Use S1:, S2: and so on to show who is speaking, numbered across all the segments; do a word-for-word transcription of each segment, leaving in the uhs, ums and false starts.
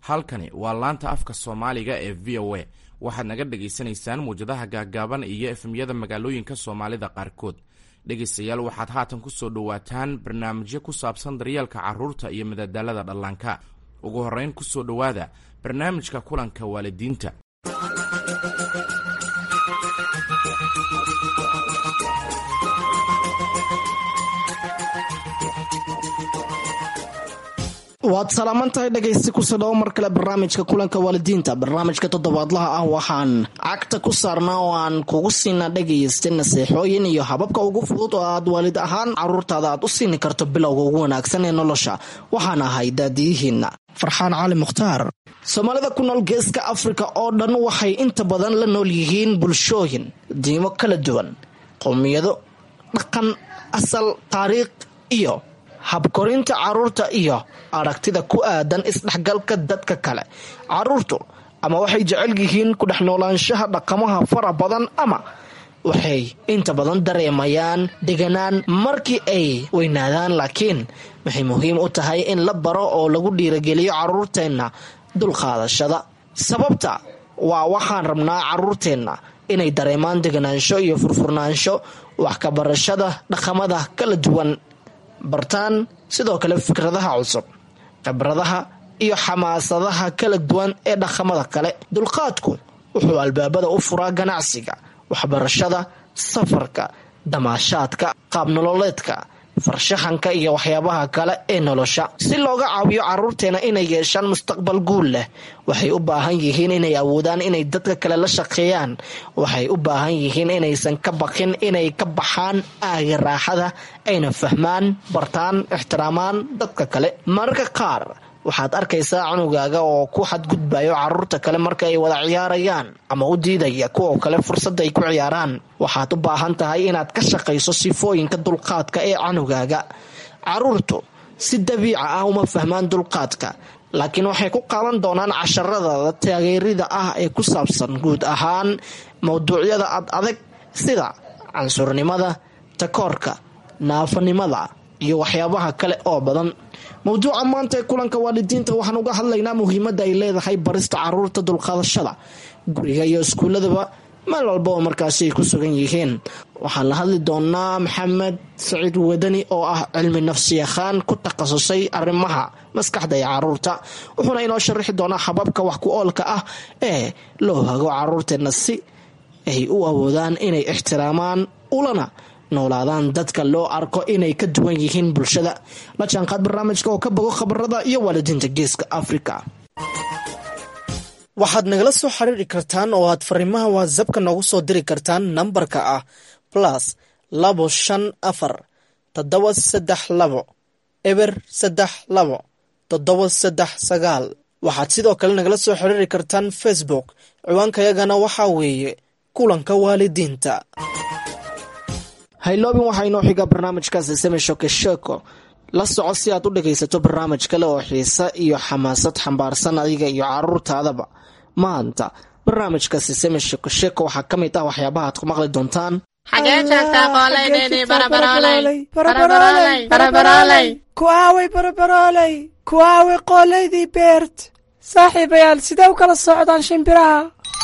S1: halkani waa laanta afka Soomaaliga ee V O A. waxaad naga dhageysanaysaan muujadaha gaagaaban iyo efemyada magaalooyinka Soomaalida qaarkood. dhegeystayaal waxaad haatan ku soo dhawaataan barnaamijyo ku saabsan daryeelka carruurta iyo madadaalada dhallaanka. ugu horeyn ku soo dhawaada barnaamijka kulanka waalidiinta.
S2: waad salaamantahay dhegaysti ku soo dhawo mar kale barnaamijka kulanka waalidiinta. barnaamijka toddobaadlaha ah waxaan cagta ku saarnaa oo aan kugu siinaa dhegaysta naseexooyin iyo hababka ugu fudud oo aad waalid ahaan carruurtaada aad u siini karto bilowga ugu wanaagsan ee nolosha. waxaan ahay daadiyihiinna farxaan cali mukhtaar. soomaalida ku nool geeska afrika oo dhan waxay inta badan la nool yihiin bulshooyin diimo kala duwan, qowmiyado, dhaqan, asal, taariikh iyo habkorinta carruurta iyo aragtida ku aadan isdhexgalka dadka kale. carruurtu ama waxay jecel yihiin ku dhex noolaanshaha dhaqamaha fara badan ama waxay inta badan dareemayaan deganaan markii ay weynaadaan, laakiin waxay muhiim u tahay in la baro oo lagu dhiirageliyo carruurteenna dulqaadashada. sababta waa waxaan rabnaa carruurteenna inay dareemaan deganaansho iyo furfurnaansho, wax ka barashada dhaqamada kala duwan, bartaan sidoo kale fikradaha cusub, khibradaha iyo xamaasadaha kala duwan ee dhaqamada kale. dulqaadku wuxuu albaabada u furaa ganacsiga, waxbarashada, safarka, damaashaadka, qaabnololeedka, farshaxanka iyo waxyaabaha kale ee nolosha. si looga caawiyo carruurteena inay yeeshaan mustaqbal guul leh, waxay u baahan yihiin inay awoodaan inay dadka kale la shaqeeyaan. waxay u baahan yihiin inaysan ka baqin inay ka baxaan aaga raaxada, ayna fahmaan, bartaan, ixtiraamaan dadka kale. mararka qaar waxaad arkaysaa cunugaaga oo ku xadgudbayo carruurta kale marka ay wada ciyaarayaan ama u diidaya kuwa kale fursad ay ku ciyaaraan. waxaad u baahan tahay inaad ka shaqayso sifooyinka dulqaadka ee cunugaaga. carruurtu si dabiica ah uma fahmaan dulqaadka, laakiin waxay ku qaadan doonaan casharada taageerida ah ee ku saabsan guud ahaan mawduucyada ad adag sida cansurnimada, takoorka, naafanimada iyo waxyaabaha kale oo badan. mawduuca maanta ee kulanka waalidiinta waxaan uga hadlaynaa muhiimadda ay leedahay barista carruurta dulqaadashada guriga iyo iskuuladaba meel walba oo markaasi ay ku sugan yihiin. waxaan la hadli doonaa maxamed saciid wadani oo ah cilmi nafsiyaqaan ku takhasusay arrimaha maskaxda ee carruurta. wuxuuna inoo sharaxi doonaa hababka wax ku oolka ah ee loo hago carruurteena si ay u awoodaan inay ixtiraamaan ulana noolaadaan dadka loo arko inay ka duwan yihiin bulshada. la jaanqaad barnaamijka oo ka bogo khabarada iyo waalidiinta geeska afrika. waxaad nagala soo xiriiri kartaan oo aad fariimaha whatsappka noogu soo diri kartaan nambarka ah plus labo shan afar toddoba saddex labo eber saddex labo toddoba saddex sagaal. waxaad sidoo kale nagala soo xiriiri kartaan facebook, ciwaankayagana waxaa weeye kulanka waalidiinta. hayloobin waxaa inoo xiga barnaamijkaasi seme shokesheko. la soco si aad u dhagaysato barnaamij kale oo xiisa iyo xamaasad xambaarsan adiga iyo carruurtaadaba. maanta barnaamijkaasi seme shokesheko waxaa ka mid ah waxyaabaha aad ku maqli doontaan.
S3: xagee joogtaa qoolaydeenii barabarooley barabarooley barabarooley
S4: kuwaaway barabarooley kuwaaway qoolaydii beert. saaxiibayaal sidee u kala socdaan shimbiraha?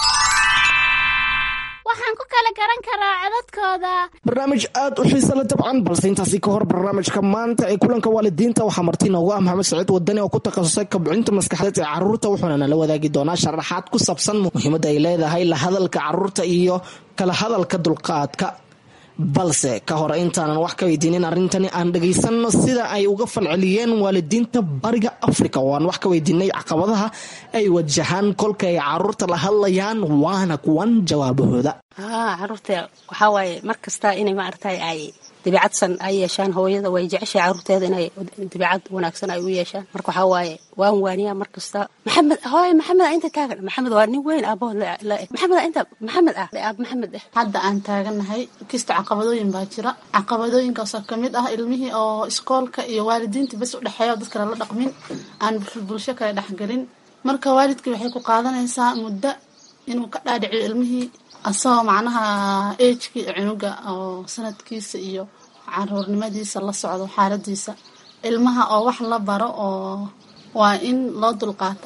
S3: waxaan ku kala garan karaa codadkooda.
S2: barnaamij aad u xiisa la dabcan, balse intaasi ka hor barnaamijka maanta ee kulanka waalidiinta waxaa marti noogu ah maxamed saciid wadani oo ku takhasusay kobcinta maskaxdeed ee carruurta. wuxuuna nala wadaagi doonaa sharaxaad ku saabsan muhiimadda ay leedahay la hadalka carruurta iyo kala hadalka dulqaadka. balse ka hor intaanan wax ka weydiinin arrintani aan dhagaysanno sida ay uga falceliyeen waalidiinta bariga afrika oo aan wax ka weydiinay caqabadaha ay wajahaan kolka ay carruurta la hadlayaan, waana kuwan jawaabahooda.
S5: carruurta waxaa waaye mar kasta inay maaragtay ay dabeecadsan ay yeeshaan. hooyada way jeceshahay carruurteeda inay dabeecad wanaagsan ay u yeeshaan. marka waxaa waaye waan waaniyaa mar kasta. maxamed hooy maxamed inta taagan. maxamed waa nin weyn aabaho maxamed inta maxamed ah aab maxamed ah.
S6: hadda aan taaganahay kista caqabadooyin baa jira. caqabadooyinkaasoo ka mid ah ilmihii oo iskoolka iyo waalidiinta bas u dhexeeya dad kale la dhaqmin, aan bulsho kale dhexgelin. marka waalidkii waxay ku qaadanaysaa muddo inuu ka dhaadhiciyo ilmihii asagoo macnaha agekii cunuga oo sanadkiisa iyo caruurnimadiisa la socdo xaaladiisa. ilmaha oo wax la baro oo waa in loo dulqaata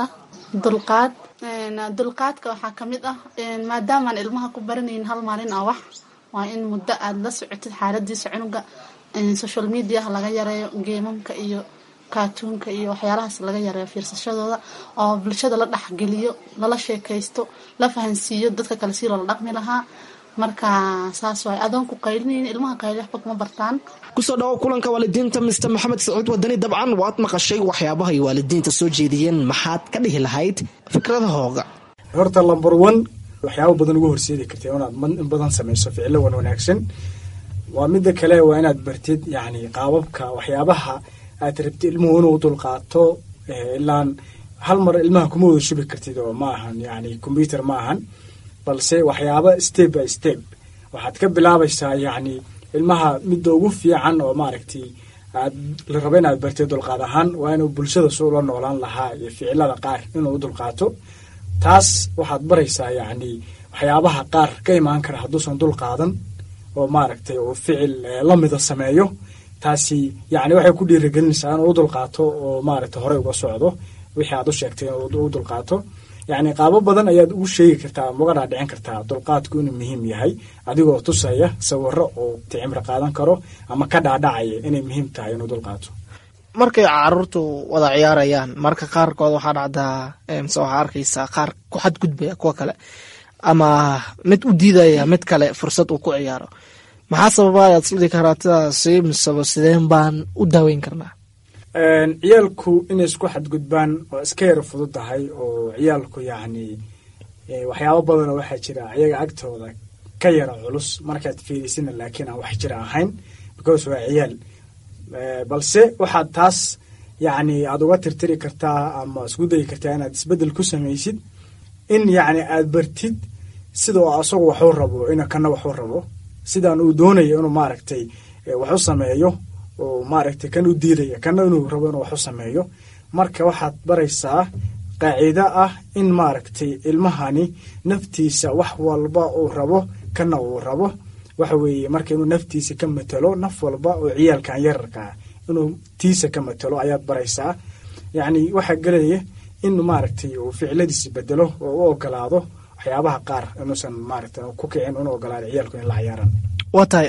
S6: dulqaad dulqaadka waxaa kamid ah maadaamaan ilmaha ku baranaynin hal maalin ah wax waa in muddo aada la socotid xaaladiisa cunuga social mediaha laga yareeyo geemamka iyo kaatuunka iyo waxyaalahaas laga yareeyo fiirsashadooda oo bulshada la dhexgeliyo lala sheekaysto la fahansiiyo dadka kale si loola dhaqmi lahaa marka saas waay adoon ku qaylinaynin ilmaha qayli waxba kuma bartaan.
S2: kusoo dhawo kulanka waalidiinta mister maxamed sacuud wadani. dabcan waad maqashay waxyaabaha ay waalidiinta soo jeediyeen, maxaad ka dhihi lahayd fikradahooga?
S7: horta lamber one waxyaaba badan ugu horseedi kartay inaad in badan samayso ficilo wan wanaagsan. waa midda kale waa inaad bartid yani qaababka waxyaabaha aad rabtid ilmuhu inuu dulqaato. ilaan hal mar ilmaha kuma wada shubi kartid oo ma ahan yani combyuter ma ahan, balse waxyaaba step by step waxaad ka bilaabaysaa yani ilmaha midda ugu fiican oo maaragtay aad la rabo inaad bartid dulqaad ahaan waa inuu bulshada soo la noolaan lahaa iyo ficilada qaar inuu u dulqaato. taas waxaad baraysaa yani waxyaabaha qaar ka imaan kara hadduusan dulqaadan oo maaragtay uu ficil lamida sameeyo. taasi yani waxay ku dhiirigelinaysaa inuu u dulqaato oo maaragtay horey uga socdo wixii aad u sheegtay inuu u dulqaato. yani qaabo badan ayaad ugu sheegi kartaa ama uga dhaadhicin kartaa dulqaadku inuu muhiim yahay adigoo tusaya sawiro oo cimri qaadan karo ama ka dhaadhacaya inay muhiim tahay inuu dulqaato.
S2: markay caruurtu wada ciyaarayaan marka qaarkood waxaa dhacdaa mise waxaa arkaysaa qaar ku xadgudbaya kuwa kale ama mid u diidaya mid kale fursad uu ku ciyaaro. maxaa sababa ayaad isdhigi karaatadaasi miseba sideen baan u daaweyn karnaa?
S7: ciyaalku inay isku xadgudbaan waa iska yara fudud tahay oo ciyaalku yani waxyaabo badanoo waxaa jira ayaga agtooda ka yara culus markaad fiirisina laakiin aan wax jira ahayn because waa ciyaal. balse waxaad taas yani aada uga tirtiri kartaa ama isku dayi kartaa inaad isbedel ku samaysid in yani aad bartid sida oo asagu waxuu rabo ina kana waxuu rabo sidaan uu doonayo inuu maaragtay wax u sameeyo oo maaragtay kan u diidaya kana inuu rabo inuu wax u sameeyo. marka waxaad baraysaa qaacido ah in maaragtay ilmahani naftiisa wax walba uu rabo kana uu rabo waxa weeye marka inuu naftiisa ka matalo naf walba oo ciyaalkan yararkaa inuu tiisa ka matalo ayaad baraysaa. yani waxaa gelaya in maaragtay uu ficiladiisa bedelo oo u ogolaado waxyaabaha qaar inuusan maaragtay ku kicin una ogolaado ciyaalku in la ciyaaran.
S2: waa tahay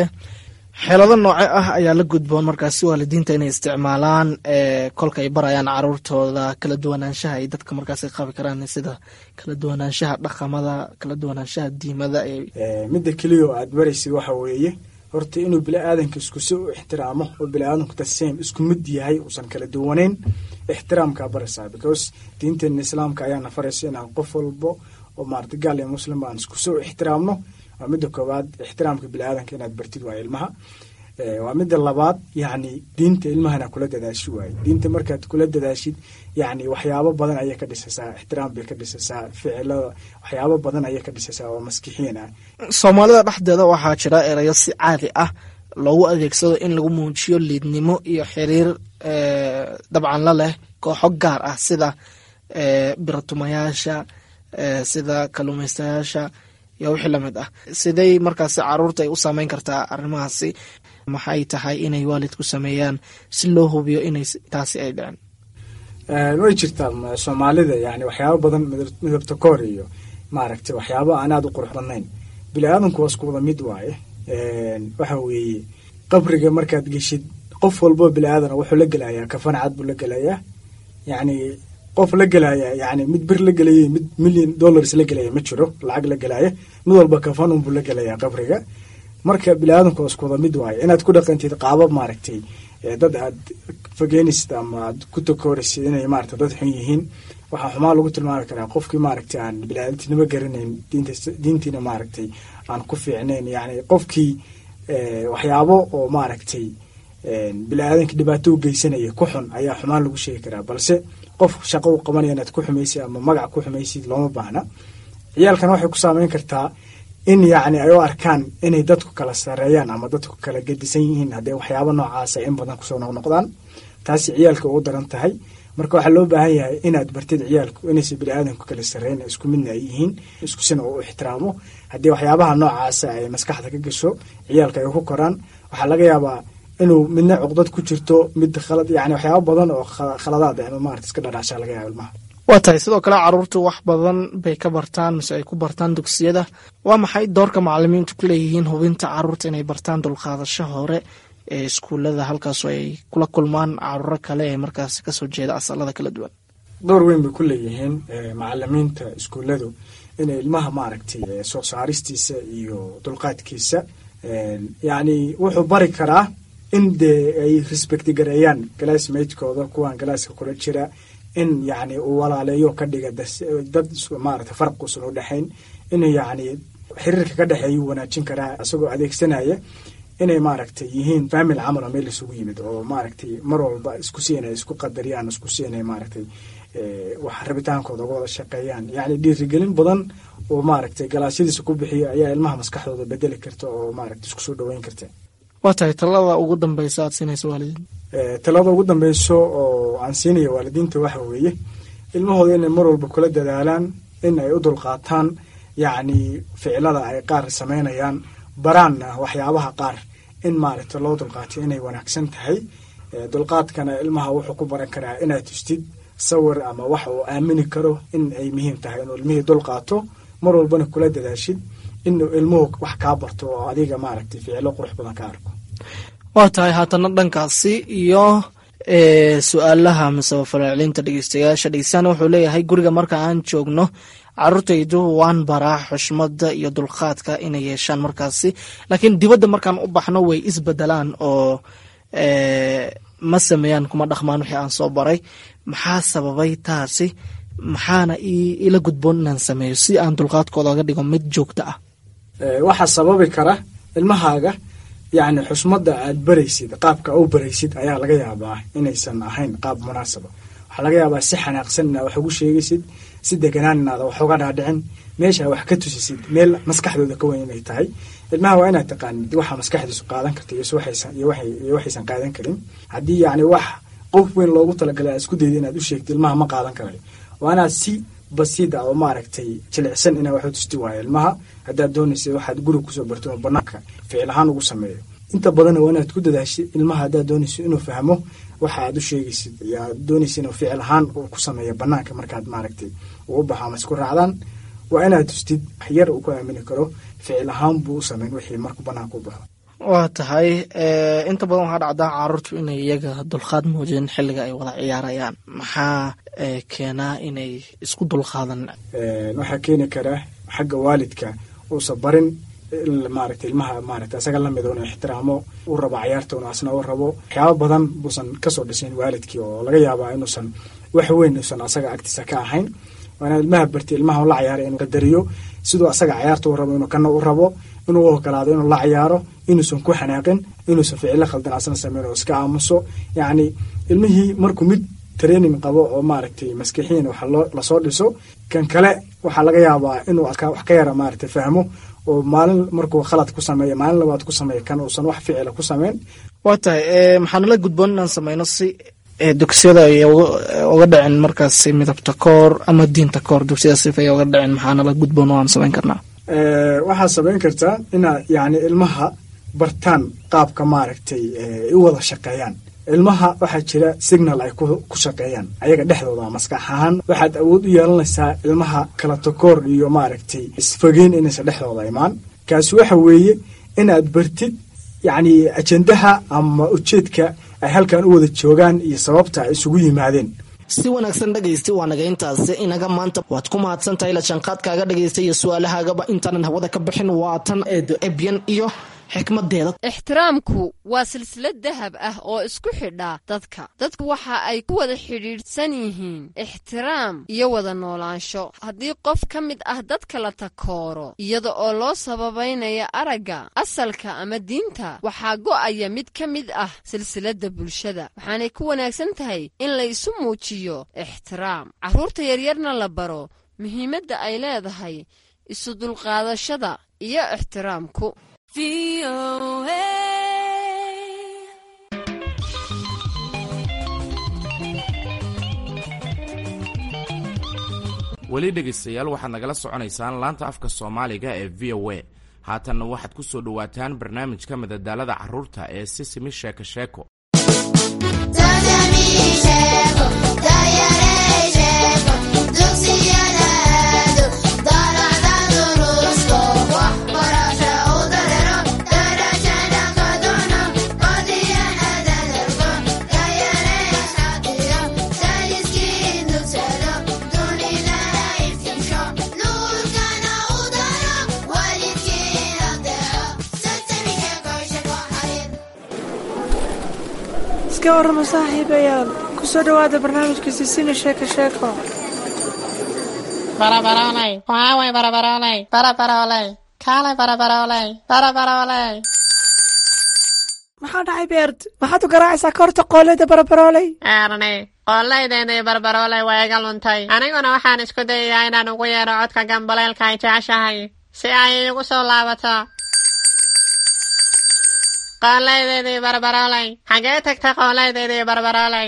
S2: xeelado nooce ah ayaa la gudboon markaasi waalidiinta inay isticmaalaan kolka ay barayaan caruurtooda kala duwanaanshaha ay dadka markaas qabi karaan sida kala duwanaanshaha dhaqamada, kala duwanaanshaha diimada?
S7: midda keliya oo aad baraysid waxa weeye horta inuu bini-aadanka isku si u ixtiraamo oo bini-aadanku tasame isku mid yahay uusan kala duwaneyn. ixtiraamkaa baraysaa because diinteena islaamka ayaana faraysa inaan qof walbo oo maarata gaal iyo muslim aan isku si u ixtiraamno. waa midda koowaad ixtiraamka bini-aadanka inaad bartid waa ilmaha. waa midda labaad yani diinta ilmahana kula dadaashi waaye. diinta markaad kula dadaashid yani waxyaabo badan ayay ka dhisaysaa, ixtiraam bay ka dhisaysaa, ficilada waxyaabo badan ayay ka dhisaysaa oo maskixiin ah.
S2: soomaalida dhexdeeda waxaa jira erayo si caadi ah loogu adeegsado in lagu muujiyo liidnimo iyo xiriir dabcan la leh kooxo gaar ah sida biratumayaasha, sida kaluumaystayaasha iyo wixii lamid ah. siday markaasi caruurta ay u saameyn kartaa arrimahaasi? maxay tahay inay waalidku sameeyaan si loo hubiyo inay taasi ay dhicin?
S7: way jirtaa soomaalida yani waxyaabo badan midabta koor iyo maaragtay waxyaabo aan aada u qurux badnayn. bini-aadanku waa isku wada mid waaye. waxa weeye qabriga markaad geshid qof walbo bini-aadana wuxuu la gelayaa kafan cad buu la gelayaa. yani qof la gelaya yani mid bir la gelaya mid million dollars la gelaya ma jiro, lacag la gelaya mid walba kafan unbuu la gelayaa qabriga. marka bini-aadanku waa isku wada mid waaye. inaad ku dhaqantid qaabab maaragtay dad aad fogeenaysid ama aad ku takooraysid inay maaragtay dad xun yihiin waxaa xumaa lagu tilmaami karaa qofkii maaragtay aan bini-aadantinimo garanayn, diintiina maaragtay aan ku fiicnayn. yani qofkii waxyaabo oo maaragtay bini-aadanka dhibaato u geysanaya ku xun ayaa xumaan lagu sheegi karaa. balse qof shaqo u qabanaya inaad ku xumaysid ama magac ku xumaysid looma baahna. ciyaalkan waxay ku saameyn kartaa in yani ay u arkaan inay dadku kala sareeyaan ama dadku kala gedisan yihiin haddee waxyaabo noocaasa in badan kusoo noqnoqdaan. taasi ciyaalka ugu daran tahay. marka waxaa loo baahan yahay inaad bartid ciyaalku inaysa bini-aadanku kala sareyn isku midna ay yihiin, isku sina u ixtiraamo. haddii waxyaabaha noocaasa ay maskaxda ka gasho ciyaalka ay ku koraan waxaa laga yaabaa inuu midna cuqdad ku jirto mid khalad yani waxyaabo badan oo khaladaad ama maarata iska dhadhaashaa laga yaaba ilmaha.
S2: waa tahay sidoo kale caruurtu wax badan bay ka bartaan mise ay ku bartaan dugsiyada. waa maxay doorka macalimiintu ku leeyihiin hubinta caruurta inay bartaan dulqaadasho hore ee iskuullada halkaasoo ay kula kulmaan caruuro kale ee markaas kasoo jeeda asalada kala duwan?
S7: door weyn bay ku leeyihiin macalimiinta iskuulladu inay ilmaha maaragtay soo saaristiisa iyo dulqaadkiisa yacni wuxuu bari karaa in dee ay respecti gareeyaan classmatekooda kuwan galaaska kula jira, in yacni uu walaaleeyo ka dhiga dad maaragtay farq uusan u dhexayn, in yacni xiriirka ka dhexeeya uu wanaajin karaa isagoo adeegsanaya inay maaragtay yihiin family camal oo meel isugu yimid oo maaragtay mar walba isku siinay isku qadariyaan isku siinay maaragtay wax rabitaankooda uga wada shaqeeyaan. yacni dhiirigelin badan oo maaragtay galaasyadiisa ku bixiya ayaa ilmaha maskaxdooda bedeli karta oo maaragtay isku soo dhaweyn karta.
S2: waa tahay talada ugu dambeysa aad siinayso waalidiin?
S7: talada ugu dambeyso oo aan siinaya waalidiinta waxa weeye ilmahooda inay mar walba kula dadaalaan in ay u dulqaataan yacni ficilada ay qaar samaynayaan, baraanna waxyaabaha qaar in maaragtay loo dulqaatay inay wanaagsan tahay. dulqaadkana ilmaha wuxuu ku baran karaa inaad tustid sawir ama wax uu aamini karo in ay muhiim tahay inuu ilmihii dulqaato, mar walbana kula dadaashid inuu ilmuhu wax kaa barto oo adiga maaragtay ficilo qurux badan ka arko.
S2: waa tahay haatana dhankaasi iyo su-aalaha masaba falcelinta dhegeystayaasha. dhegeystayaana wuxuu leeyahay guriga marka aan joogno caruurtaydu waan baraa xushmada iyo dulqaadka inay yeeshaan markaasi, laakiin dibadda markaan u baxno way isbedelaan oo ma sameeyaan kuma dhaqmaan wixii aan soo baray. maxaa sababay taasi? maxaana ila gudboon inaan sameeyo si aan dulqaadkooda oga dhigo mid joogto ah?
S7: waxaa sababi kara ilmahaaga yacni xusmada aad baraysid, qaabka u baraysid ayaa laga yaabaa inaysan ahayn qaab munaasaba. waxaa laga yaabaa si xanaaqsan inaad wax ugu sheegaysid, si deganaan inaada wax uga dhaadhicin, meesha wax ka tusisid meel maskaxdooda ka weyn inay tahay. ilmaha waa inaad taqaanid waxa maskaxdiisu qaadan karta iyo iyo waxaysan qaadan karin. haddii yacni wax qof weyn loogu talagalay aad isku dayda inaad u sheegto ilmaha ma qaadan karayo. waa inaad si basiid ah oo maaragtay jilicsan inaad wax u tusti waayo ilmaha. haddaad doonaysa waxaad guriga kusoo barto oo banaanka ficil ahaan ugu sameeyo. inta badanna waa inaad ku dadaashid ilmaha haddaad doonayso inuu fahmo waxa aad u sheegaysid iyo aad doonaysa inuu ficil ahaan uu ku sameeyo banaanka markaad maaragtay uu u baxo ama isku raacdaan. waa inaad tustid yar uu ku aamini karo ficil ahaan buu u sameyn wixii markuu banaanka u baxo.
S2: waa tahay inta badan waxaa dhacdaa caruurtu inay iyaga dulqaad muujin xilliga ay wada ciyaarayaan. maxaa keenaa inay isku dulqaadan?
S7: waxaa keeni kara xagga waalidka uusa barin maaragtay ilmaha maaragtay asaga lamid inuu ixtiraamo u rabo cayaarta una asna u rabo. waxyaaba badan buusan kasoo dhisin waalidkii oo laga yaabaa inuusan wax weyn uusan asaga agtiisa ka ahayn. waana ilmaha barti ilmaha la ciyaaray inuu qadariyo sidoo asaga ciyaarta u rabo inuu kana u rabo, inuu ogolaado inuu la ciyaaro, inuusan ku xanaaqin, inuusan ficilo khaldan asna sameyn oo iska aamuso. yacni ilmihii markuu mid training qabo oo maaragtay maskixiin waxa loo la soo dhiso, kan kale waxaa laga yaabaa inuu wax ka yara maaragtay fahmo oo maalin markuu khalad ku sameeyo maalin labaad ku sameeyo kan uusan wax ficila ku sameyn.
S2: waa tahay maxaan la gudboon inaan sameyno si dugsiyada ay uga dhicin markaasi midabta koor ama diinta koor dugsiyada sif ay uga dhicin? maxaana la gudboon oo aan sameyn karnaa?
S7: waxaad sameyn kartaa inaad yacni ilmaha bartaan qaabka maaragtay u wada shaqeeyaan. ilmaha waxaa jira signal ay ku shaqeeyaan ayaga dhexdooda maskax ahaan. waxaad awood u yeelanaysaa ilmaha kala takoor iyo maaragtay isfogeyn inaysan dhexdooda imaan. kaasi waxa weeye inaad bartid yacni ajendaha ama ujeedka ay halkan u wada joogaan iyo sababta ay isugu yimaadeen.
S2: si wanaagsan dhegaysta waa naga intaasi inaga maanta waad ku mahadsan tahay la shanqaadkaaga dhegaysta iyo su-aalahaagaba intaanan hawada ka bixin waa tan eedo ebyan iyo xikmadeeda.
S8: ixtiraamku waa silsilad dahab ah oo isku xidha dadka dadku waxa ay ku wada xidhiidhsan yihiin ixtiraam iyo wada noolaansho. haddii qof ka mid ah dadka la takooro iyada oo loo sababaynaya aragga, asalka ama diinta, waxaa go'aya mid ka mid ah silsiladda bulshada. waxaanay ku wanaagsan tahay in la isu muujiyo ixtiraam, carruurta yaryarna la baro muhiimadda ay leedahay isu dulqaadashada iyo ixtiraamku.
S1: weli dhegaystayaal waxaad nagala soconaysaan laanta afka soomaaliga ee v o a. haatanna waxaad ku soo dhowaataan barnaamijka madadaalada carruurta ee sisimi sheeko sheeko.
S4: iska warrama saaxiibayaal ku soo dhowaada barnaamijka sisimi sheeko sheeko
S3: barabaroolay waaway barabaroolay barabaroolay kaalay barabaroolay barabaroolay
S4: maxaa dhacay beert maxaad u garaacaysaa koorta qooleyda barabaroolay
S3: eerni qooleydeedii barabaroolay waa iga luntay aniguna waxaan isku dayayaa inaan ugu yeedho codka gambaleelka ay jeceshahay si ay iigu soo laabato qooleydeedii barabaroolay xagee tagtay qooleydeedii barabaroolay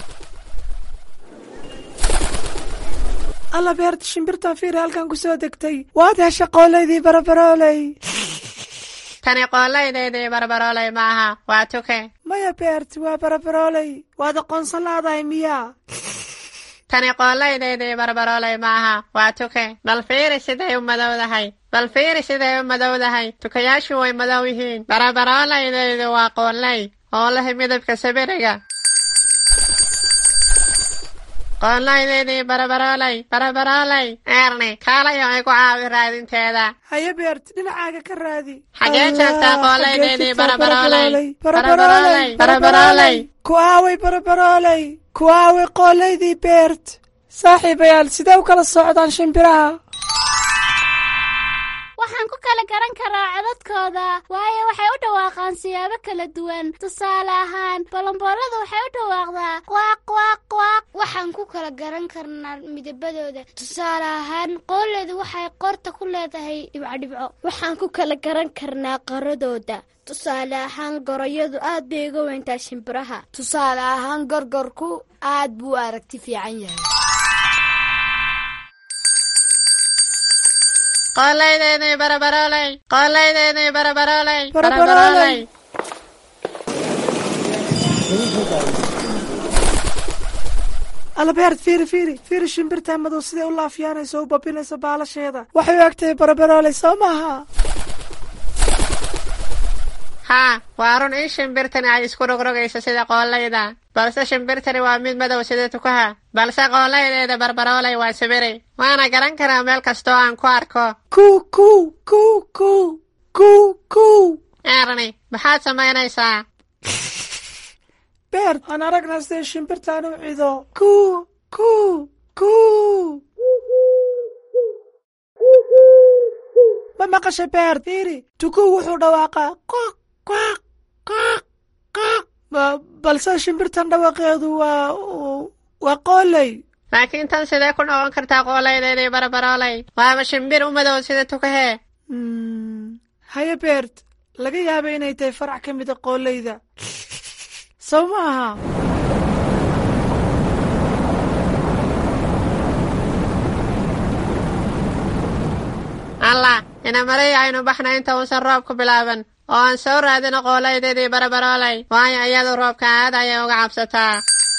S4: alla beert shimbirtan fiiri halkan ku soo degtay waad hesha qooleydii barabaroolay
S3: tani qooleydeedii barabaroolay maaha waa tuke
S4: maya beert waa barabaroolay waad aqoonsan laadahay miyaa
S3: tani qooleydeedii barabaroolay maaha waa tuke bal fiiri siday u madowdahay bal fiiri siday u madowdahay tukayaashu way madow yihiin barabarooleydeedu waa qooley oo leh midabka sabiriga qooleydeedii barabaroolay barabaroolay eerni kaalayo igu caawi raadinteeda
S4: haye beert dhinacaaga ka raadi
S3: xagee joogtaa qooleydeedii barabaroolay barabaroolay barabaroolay
S4: ku aaway barabaroolay ku aaway qooleydii beert saaxiibayaal sidee u kala socdaan shimbiraha
S3: waxaan ku kala garan karaa codadkooda waayo waxay u dhawaaqaan siyaabo kala duwan tusaale ahaan bolombooladu waxay u dhawaaqdaa quaaq quaaq quaaq
S9: waxaan ku kala garan karnaa midabadooda tusaale ahaan qooleydu waxay qorta ku leedahay dhibcodhibco waxaan ku kala garan karnaa qaradooda tusaale ahaan gorayadu aad bay uga weyntaa shimbiraha tusaale ahaan gorgorku aad buu aragti fiican yahay
S3: qooleydeedii barabaroolay qooleydeedii barabaroolay barabaroolay
S4: alla beert fiiri fiiri fiiri shimbirtaa madow siday u laafiyaanayso u babinayso baalasheeda waxay u egtahay barabaroolay soo maaha
S3: haa waa run in shimbirtani ay isku rogrogayso sida qooleyda balse shimbirtani waa mid madow sida tukaha balse qooleydeeda barabaroolay waa sabiri waana garan karaa meel kastoo aan ku arko
S4: ku ku ku ku ku ku
S3: eerni maxaad samaynaysaa
S4: beert aan aragnaa siday shimbirtaan u cido ku ku ku ma maqasha beert fiiri tukuu wuxuu dhawaaqaa qoq qoq qoq qoq balse shimbirtan dhawaaqeedu waa waa qooley
S3: laakiin tan sidee ku noqon kartaa qooleydeedii barabaroolay waaba shimbir u madow sida tukahee
S4: haye beert laga yaaba inay tahay farac ka mida qooleyda sow ma aha
S3: allah ina maray aynu baxna inta uusan roobku bilaaban oo aan soo raadino qooleydeedii barabaroolay waayo iyadu roobka aad ayay uga cabsataa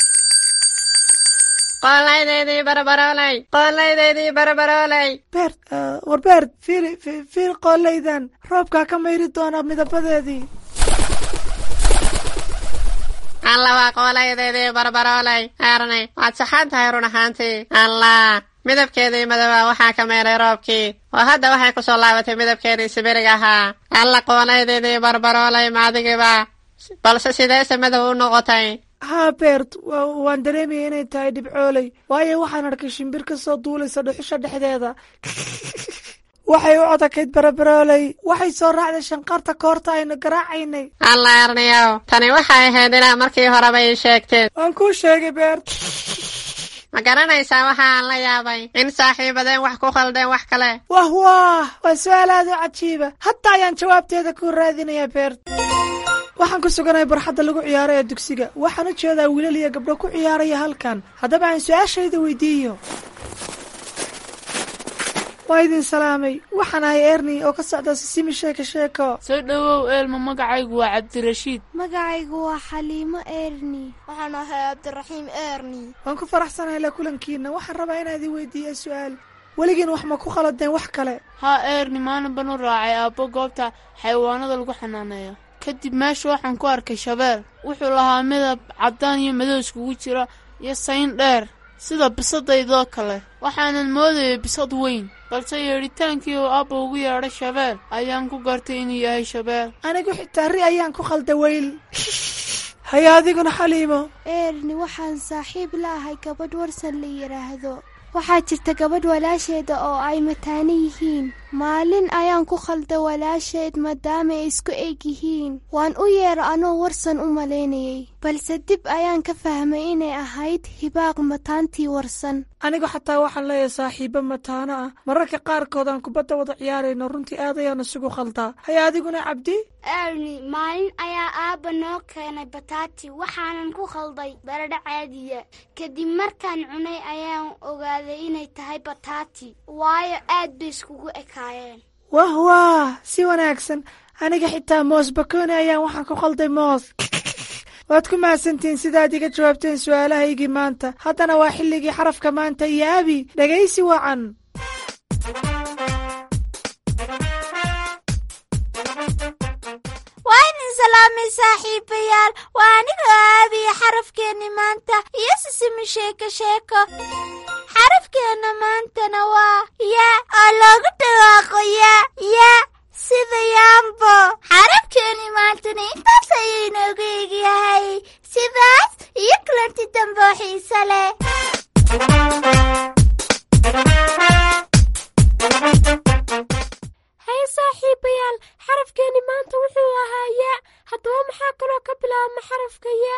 S3: qooleydeedii barabaroolay qooleydeedii barabaroolay
S4: beert war beert fiiri fiir qooleydan roobkaa ka mayri doona midabadeedii
S3: alla waa qooleydeedii barabaroolay eerni waad saxan tahay run ahaantii allah midabkeedii madowaa waxaa ka meeray roobkii oo hadda waxay ku soo laabatay midabkeedii sibiriga ahaa alla qooleydeedii barabaroolay maadigiba balse sideese madow u noqotay
S4: haa beert waan dareemaya inay tahay dhibcooley waayo waxaan arkay shimbir ka soo duulaysa dhuxusha dhexdeeda waxay u odakayd barabarooley waxay soo raacday shanqarta koorta aynu garaacaynay
S3: alla erniyow tani waxay ahayd inaa markii horeba ii sheegteen
S4: waan kuu sheegay beert
S3: ma garanaysaa waxa aan la yaabay in saaxiibadeen wax ku khaldeen wax kale
S4: wah wah waa su-aal aad u cajiiba hadda ayaan jawaabteeda ku raadinayaa beert waxaan ku suganahay barxadda lagu ciyaaro ee dugsiga waxaan u jeedaa wiilal iyo gabdho ku ciyaaraya halkan haddaba aan su-aashayda weydiiyo waa idin salaamay waxaan ahay erni oo ka socda sisimi sheeko sheeko
S10: soo dhowow eelma magacaygu waa cabdirashiid
S9: magacaygu waa xaliimo erni waxaan ahay cabdiraxiim erni
S4: waan ku faraxsanahay la kulankiina waxaan rabaa inaad ii weydiiya su-aal weligiin wax ma ku qaladeen wax kale
S10: haa erni maalin baan u raacay aabbo goobta xayawaanada lagu xanaaneeyo kadib meesha waxaan ku arkay shabeel wuxuu lahaa midab caddaan iyo madow iskugu jira iyo sayn dheer sida bisadaydoo kale waxaanan moodayay bisad weyn balse yeedhitaankii uu aabba ugu yeedhay shabeel ayaan ku gartay inuu yahay shabeel
S4: anigu xitaa ri ayaan ku khalda weyl haya adiguna xaliimo.
S9: eerni waxaan saaxiib la ahay gabadh warsan la yidhaahdo. waxaa jirta gabadh walaasheeda oo ay mataano yihiin. maalin ayaan ku khalday walaasheed maadaama ay isku eg yihiin. waan u yeera anoo warsan u malaynayay, balse dib ayaan ka fahmay inay ahayd hibaaq mataantii warsan.
S4: anigu xataa waxaan leeyahay saaxiibo mataano ah. mararka qaarkood aan kubadda wada ciyaarayno, runtii aad ayaan isugu khaldaa. haya adiguna cabdi.
S11: erni maalin ayaa aabba noo keenay bataati, waxaanan ku khalday baradho caadiya. kadib markaan cunay ayaan ogaaday inay tahay bataati, waayo aad bay iskugu ekaayeen.
S4: wah wah, si wanaagsan. aniga xitaa moos bakooni ayaan waxaan ku khalday moos. waad ku mahadsantihiin sidaad iga jawaabteen su-aalahaygii maanta. haddana waa xilligii xarafka maanta iyo abi dhegaysi wacan.
S12: waa idin salaamay saaxiibayaal, waa aniga aabiya xarafkeenni maanta iyo sisimi sheeko sheeko. xarafkeenna maantana waa ya oo loogu dhawaaqo ya ya sida yaambo. xarafkeenni maantana intaas ayay inoogu egyahay, sidaas iyo kulanti dambe oo xiise leh.
S13: hay saaxiibayaal, xarafkeenni maanta wuxuu ahaa ya. haddaba maxaa kaloo ka bilaabma xarafka ya?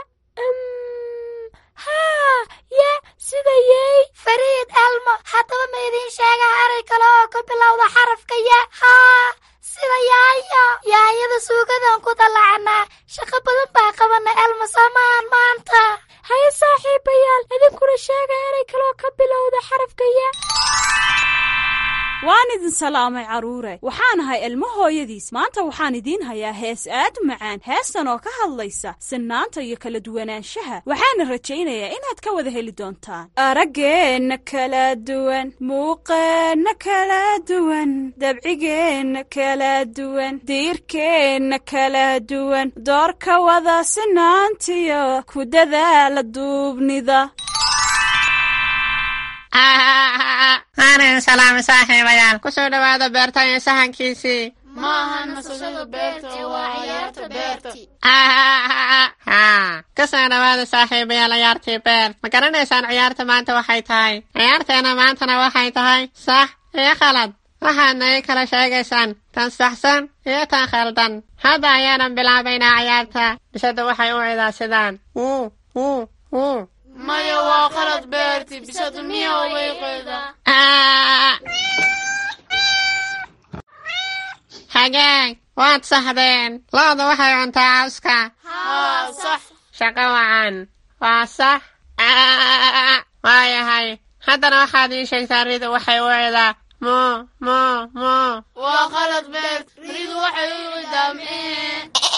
S13: haa ya sida yeey.
S12: fariid elmo, haddaba ma idiin sheega eray kale oo ka bilowda xarafka ya? haa sida yaayo. yaayada suugadaan ku dallacnaa. shaqo badan baa qabana elmo soomaan maanta.
S13: haye saaxiibayaal, idinkuna sheega eray kale oo ka bilowda xarafka ya.
S14: waan idin salaamay carruure. waxaan ahay ilmo hooyadiis. maanta waxaan idiin hayaa hees aad u macaan, heestan oo ka hadlaysa sinnaanta iyo kala duwanaanshaha. waxaana rajaynayaa inaad ka wada heli doontaan. araggeenna kala duwan, muuqeenna kala duwan, dabcigeenna kala duwan, diirkeenna kala duwan, doorka wada sinaantiyo ku dadaala duubnida.
S3: aanin salaami saaxiibayaal, ku soo dhowaada beerta iyo sahankiisii.
S10: ma ahan nasashada beerta, waa ciyaarta beerti.
S3: haa ka soo dhowaada saaxiibayaal ciyaartii beert. ma garanaysaan ciyaarta maanta waxay tahay? ciyaarteena maantana waxay tahay sax iyo khalad. waxaadna ii kala sheegaysaan tan saxsan iyo tan khaldan. hadda ayaanan bilaabaynaa ciyaarta. bisada waxay u cidaa sidaan wuu wuu wuu.
S10: maya waa qalad beerti, bisadu miya wayqeeda.
S3: hagaag waad saxdeen. looda waxay cuntaa cawska.
S10: haa sax.
S3: shaqo wacan. waa sax. waayahay, haddana waxaad ii sheegtaa ridu waxay u cidaa moo moo moo.
S10: waa qalad beert, ridu waxay u cidaa mee.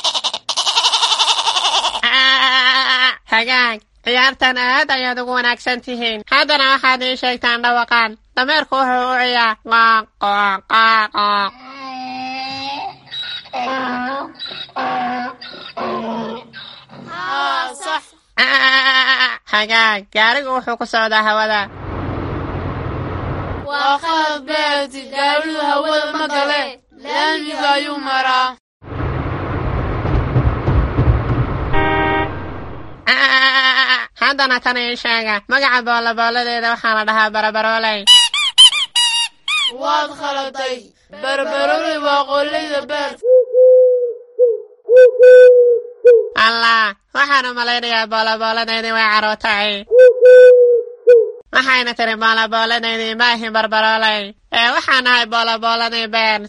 S3: hagaag, ciyaartan aad ayaad ugu wanaagsan tihiin. haddana waxaad ii sheegtaan dhawaqaan. dameerku wuxuu u ciyaa qooq qooq qooq.
S10: haa sax.
S3: hagaag, gaarigu wuxuu ku socdaa hawada.
S10: waa qalad beerti, gaarigu hawada ma gale, laamiga ayuu maraa.
S3: haddana tan ii sheega, magaca boolabooladeeda waxaa la dhahaa barabarooley.
S10: waad khaladay, barabarooley waa qoolleyda beert.
S3: allah, waxaan u malaynayaa boolabooladeedii way carootay. waxayna tiri boolabooladeedii ma ahin barbarooley, ee waxaan ahay boolabooladii beert.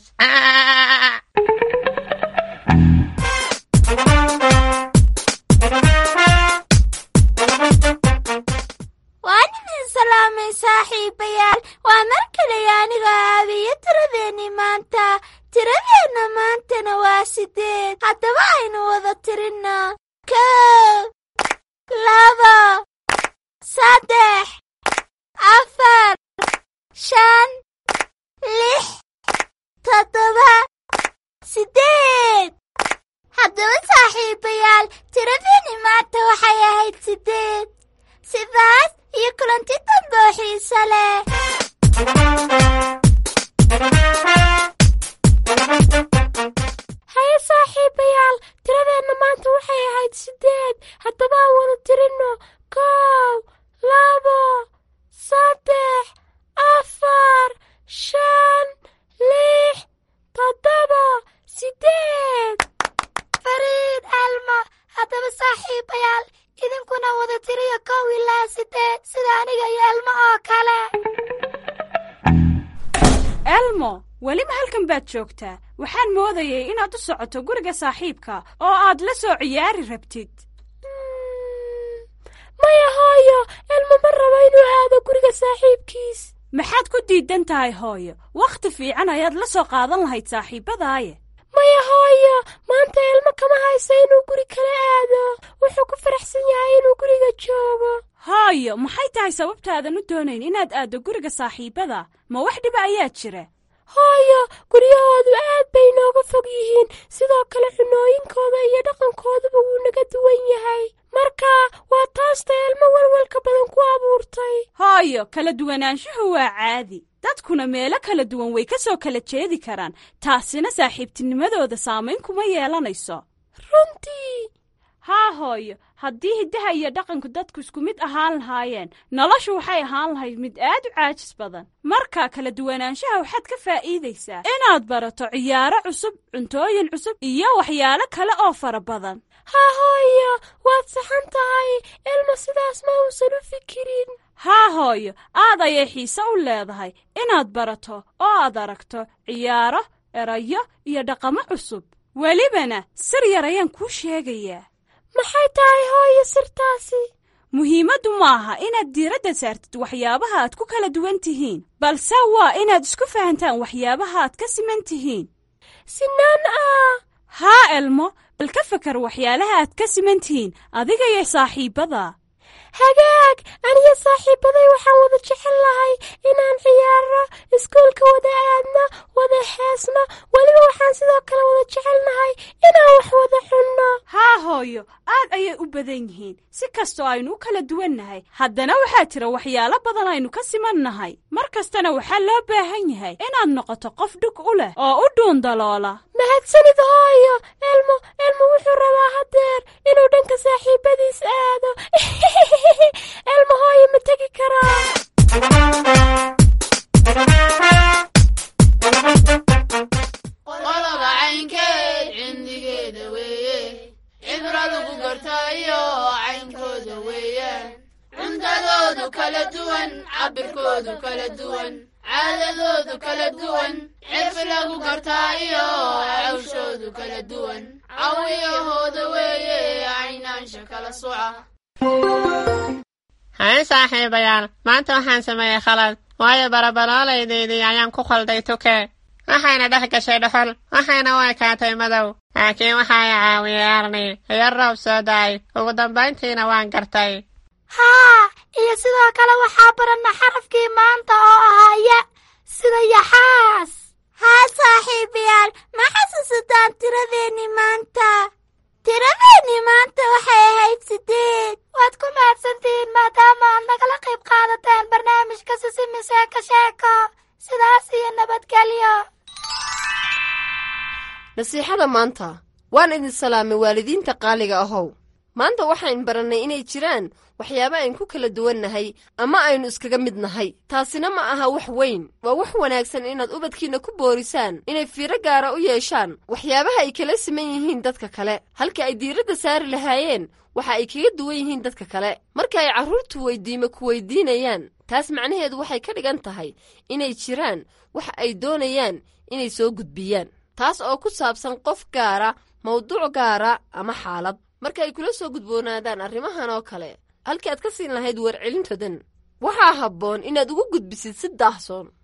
S12: waan idin salaamay saaxiibayaal, waa mar kale aniga aabiyo tiradeenni maanta. tiradeenna maantana waa sideed. haddaba aynu wada tirinna. kow, laba, saddex, afar, shan, lix, toddoba, sideed. haddaba saaxiibayaal, tiradeenni maanta waxay ahayd sideed. sidaas iyo kulanti dambe oo xiise leh.
S13: haye saaxiibayaal, tiradeenna maanta waxay ahayd sideed.
S14: elmo weli ma halkan baad joogtaa waxaan moodayay inaad u socoto guriga saaxiibka oo aad la soo ciyaari rabtid
S13: maya hooyo elmo ma rabo inuu aado guriga saaxiibkiis
S14: maxaad ku diidan tahay hooyo wakhti fiican ayaad la soo qaadan lahayd saaxiibadaaye
S13: maya hooyo maanta elmo kama hayso inuu guri kala aado wuxuu ku faraxsan yahay inuu guriga joogo
S14: hooyo maxay tahay sababtaadan u doonayn inaad aaddo guriga saaxiibada ma wax dhiba ayaa jira
S13: hooyo guryahoodu aad bay nooga fog yihiin sidoo kale cunooyinkooda iyo dhaqankooduba wuu naga duwan yahay marka waa taasta elmo walwalka badan ku abuurtay
S14: hooyo kala duwanaanshuhu waa caadi dadkuna meelo kala duwan way ka soo kala jeedi karaan taasina saaxiibtinimadooda saamayn kuma yeelanayso
S13: runtii
S14: haa hooyo haddii hiddaha iyo dhaqanku dadku isku mid ahaan lahaayeen noloshu waxay ahaan lahayd mid aad u caajis badan marka kala duwanaanshaha waxaad ka faa'iidaysaa inaad barato ciyaaro cusub cuntooyin cusub iyo waxyaalo kale oo fara badan
S13: haa hooyo waad saxan tahay elmo sidaas ma uusan u fikirin
S14: haa hooyo aad ayay xiise u leedahay inaad barato oo aad aragto ciyaaro erayo iyo dhaqamo cusub welibana sir yar ayaan kuu sheegayaa
S13: maxay tahay hooyo sirtaasi
S14: muhiimaddu maaha inaad diiradda saartid waxyaabaha aad ku kala duwan tihiin balse waa inaad isku fahantaan waxyaabaha aad ka siman tihiin
S13: sinaan ah
S14: haa elmo bal ka fakar waxyaalaha aad ka siman tihiin adiga iyo saaxiibada
S13: hagaag aniyo saaxiibaday waxaan wada jecel lahay inaan ciyaaro iskuulka wada aadno wada heesno weliba waxaan sidoo kale wada jecelnahay inaan wax wada cunno
S14: haa hooyo aad ayay u badan yihiin si kastoo aynu u kala duwannahay haddana waxaa jira waxyaalo badan aynu ka simannahay mar kastana waxaa loo baahan yahay inaad noqoto qof dhug u leh oo u dhuundaloola
S13: mahadsanid hooyo elmo elmo wuxuu rabaa hadeer inuu dhanka saaxiibadiis aado elmo hooyo ma tegi karaa
S10: qoloba caynkeed cindigeeda weeye cibra lagu gartaayo caynkooda weeyaan cuntadoodu kala duwan cabirkoodu kala duwan caadadoodu kala duwan cirfi lagu gartaayo cawshoodu kala duwan cawiyahooda weeye caynaansha kala soca
S3: hay saaxiibayaal maanta waxaan sameeyey khalad waayo barabaloolaydaydii ayaan ku khalday tuke waxayna dhex gashay dhuxul waxayna u ekaatay madow laakiin waxaa i caawiyey arni iyo roob soo da'ay ugu dambayntiina waan gartay
S11: haa iyo sidoo kale waxaa baranna xarafkii maanta oo ahaa ya sida yaxaas
S12: haa saaxiibayaal ma xasuusataan tiradeenni maanta tiradeenni maanta waxay ahayd sideed
S11: waad ku mahadsantihiin maadaama aad nagala qayb qaadateen barnaamijka sisimi sheeko sheeko sidaas iyo nabadgelyo
S8: nasiixada maanta waan idin salaamay waalidiinta qaaliga ahow maanta waxaan barannay inay jiraan waxyaaba aynu ku kala duwannahay ama aynu iskaga mid nahay taasina ma aha wax weyn waa wax wanaagsan inaad ubadkiinna ku boorisaan inay fiiro gaara u yeeshaan waxyaabaha ay kala siman yihiin dadka kale halka ay diiradda saari lahaayeen waxa ay kaga duwan yihiin dadka kale marka ay carruurtu weyddiimo ku weyddiinayaan taas macnaheedu waxay ka dhigan tahay inay jiraan waxa ay doonayaan inay soo gudbiyaan taas oo ku saabsan qof gaara mawduuc gaara ama xaalad marka ay kula soo gudboonaadaan arrimahan oo kale halkii aad ka siin lahayd warcelintoodan waxaa habboon inaad ugu gudbisid si daahsoon